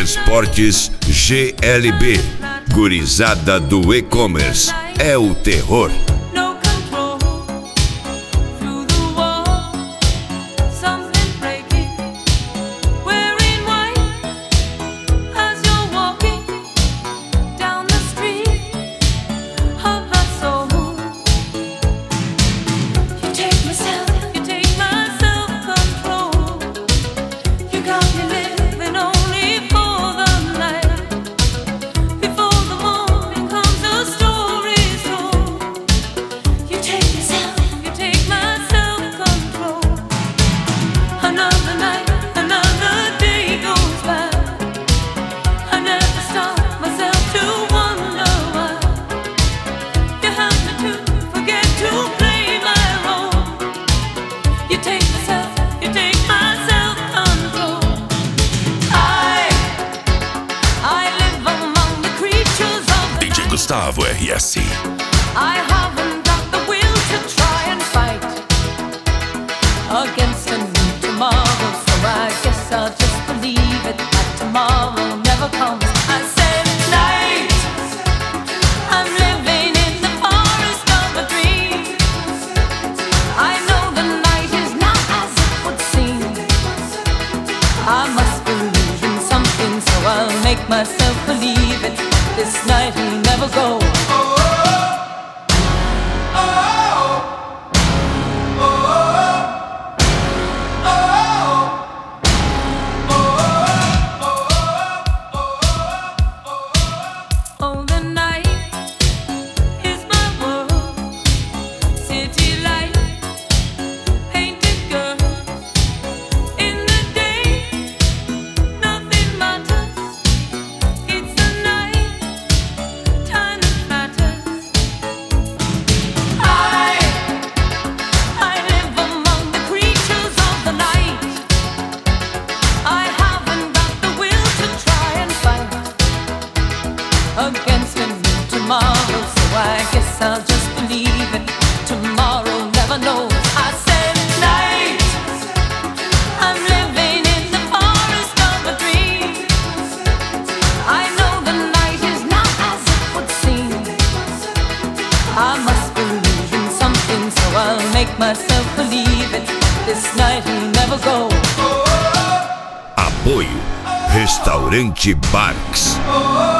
Transportes GLB, gurizada do e-commerce, é o terror. Gustavo RS. I haven't got the will to try and fight against a new tomorrow, so I guess I'll just believe it that tomorrow never comes. I said night, I'm living in the forest of a dream. I know the night is not as it would seem. I must believe in something, so I'll make myself believe it. This night will never go. Against a new tomorrow, so I guess I'll just believe it. Tomorrow never knows. I said night, I'm living in the forest of a dream. I know the night is not as it would seem. I must believe in something, so I'll make myself believe it. This night will never go. Apoio Restaurante Barks.